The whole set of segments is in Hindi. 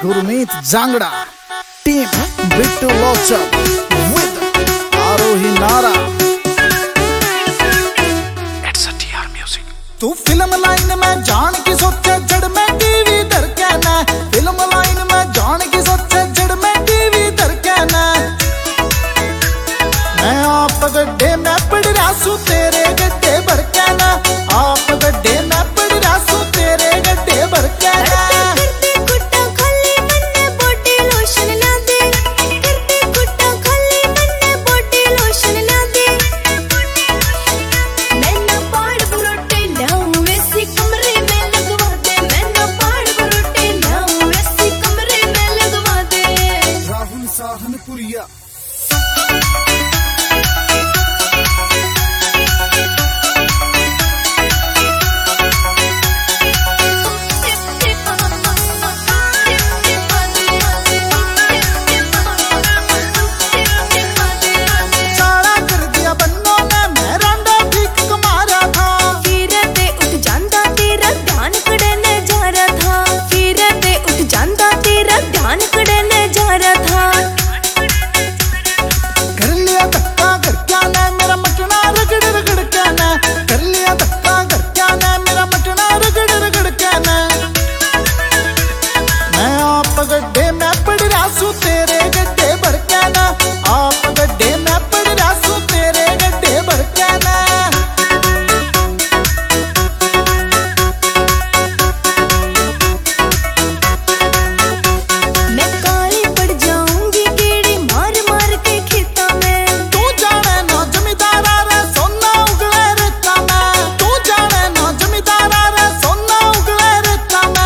गुरमीत जांगड़ा टीम बिट्टू लोचप विद आरोही नारा। तू फिल्म लाइन में जान की सोचे जड़ में टीवी धड़कना, फिल्म लाइन में जान की सोचे जड़ में टीवी धड़कना। मैं आप गड्ढे में पड़ रहा सू तेरे गड्ढे भर के ना, आप गड्ढे में पड़ रहा सू तेरे गड्ढे भर के ना। सहनपुरिया गड्ढे में पड़ रहा सू तेरे गड्ढे भर के ना, आप गड्ढे में पड़ रहा सू तेरे गड्ढे भर के ना। मैं काली पड़ जाऊंगी कीड़ी मार मार के खेता में। तू जाने ना जमींदारा रे सोना उगले रेता में, तू जाने ना जमींदारा रे सोना उगले रेता में।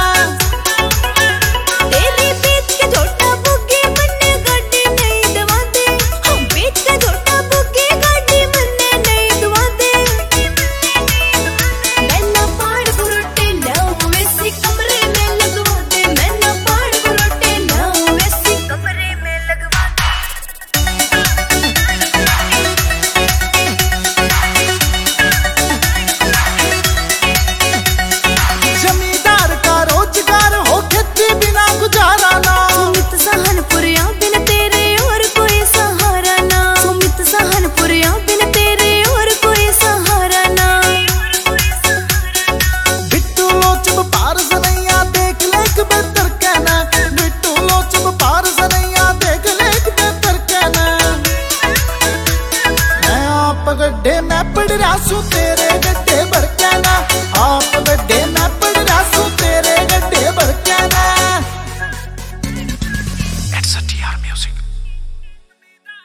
गड्ढे में पड़ रहा सू तेरे गड्ढे भर के ना, आप गड्ढे में पड़ रहा सू तेरे गड्ढे भर के ना। It's a TR Music.